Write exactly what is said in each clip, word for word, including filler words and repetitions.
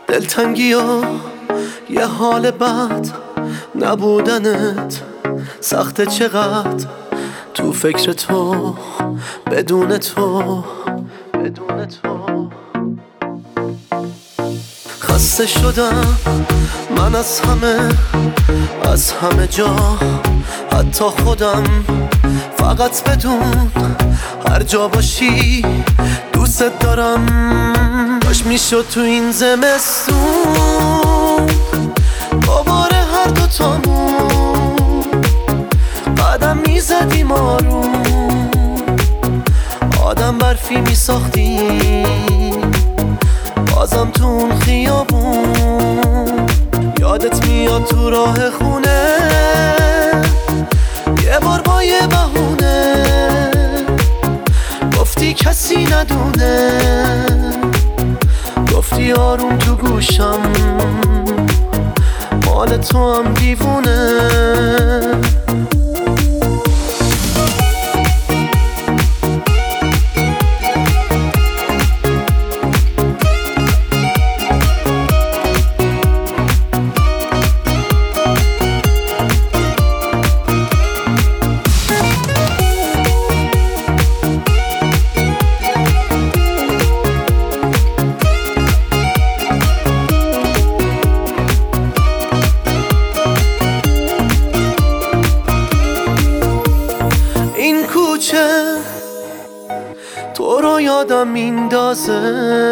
دلتنگی و یه حال بد نبودنت سخته چقدر تو فکر تو بدون تو بدون تو خسته شدم من از همه از همه جا حتی خودم فقط بدون هر جا باشی دوست دارم کاش میشد تو این زمستون دوباره هر دوتامون قدم میزدیم آروم آدم برفی میساختیم بازم تو اون خیابون یادت میاد تو راه خونه یه بار با یه بهونه گفتی کسی ندونه گفتی آروم تو گوشم مال تو هم دیوونه تو رو یادم میندازه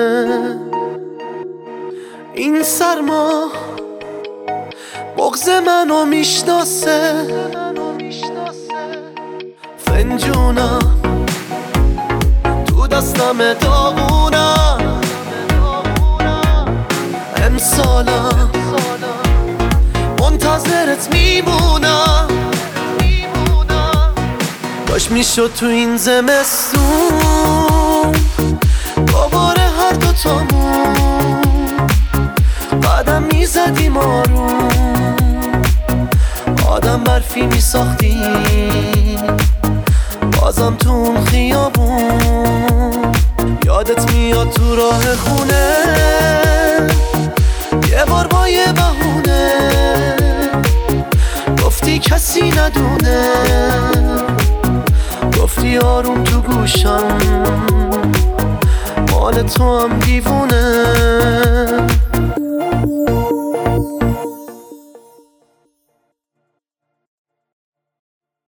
این سرما بغض منو میشناسه فنجونم تو دستم داغونم امسالم منتظرت میمونم کاش میشد تو این زمستون دوباره هر دوتامون قدم میزدیم آروم آدم برفی میساختیم بازم تو اون خیابون یادت میاد تو راه خونه یه بار با یه بهونه گفتی کسی ندونه گفتی آروم تو گوشم مال تو هم دیوونه